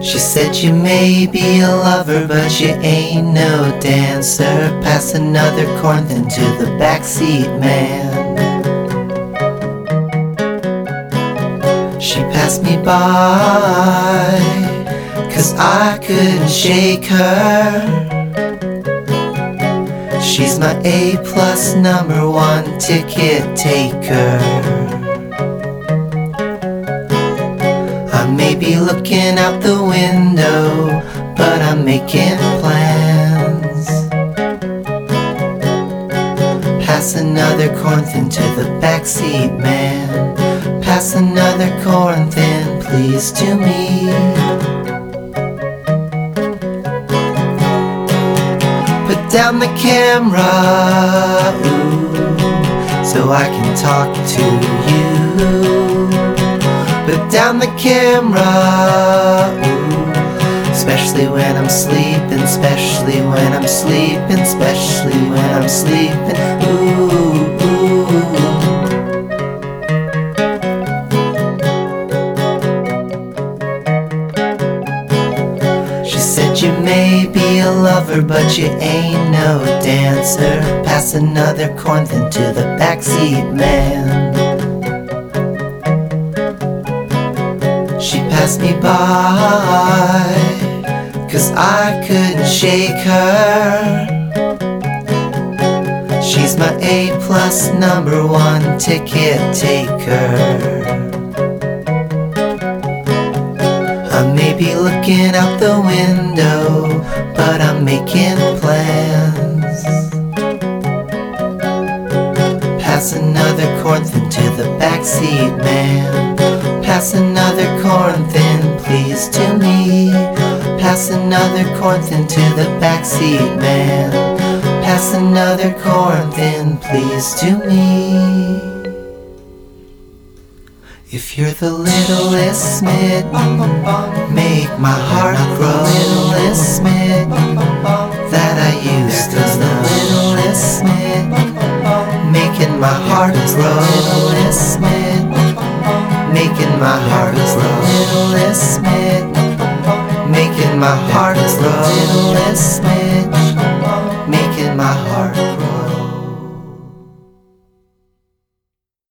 She said you may be a lover, but you ain't no dancer. Pass another corn then to the backseat man. She passed me by, 'cause I couldn't shake her. She's my A+ #1 ticket taker. I may be looking out the window, but I'm making plans. Pass another corn thin to the backseat man. Pass another corn thin, please, to me. Put down the camera, ooh, so I can talk to you. Put down the camera, ooh, especially when I'm sleeping, especially when I'm sleeping, especially when I'm sleeping, ooh, ooh. She said you may be a lover, but you ain't no dancer. Pass another corn thin to the backseat man. She passed me by, 'cause I couldn't shake her. She's my A+ #1 ticket taker. I may be looking out the window, but I'm making plans. Pass another corn thin to the backseat man. Pass another corn thin, please, to me. Pass another corn thin to the backseat man. Pass another corn thin, please, to me. If you're the littlest smitten, make my heart grow. Littlest smitten that I used to know. Littlest smitten, making my heart grow. Littlest smitten, making my heart grow. Littlest smitten, making my heart grow. Littlest smitten.